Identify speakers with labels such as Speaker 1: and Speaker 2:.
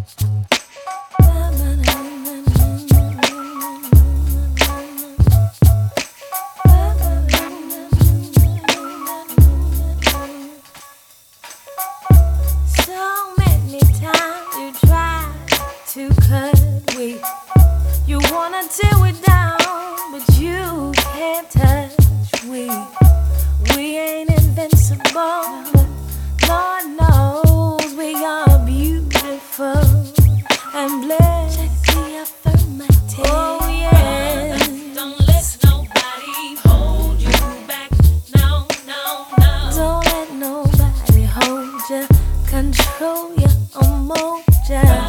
Speaker 1: So many times you try to cut me. You wanna tear it down, but you can't touch me. We ain't invincible, but Lord knows we are beautiful and blessed. Check the affirmative. Oh yes.
Speaker 2: Don't let nobody hold you back. No, no, no.
Speaker 1: Don't let nobody hold you, control your emotions.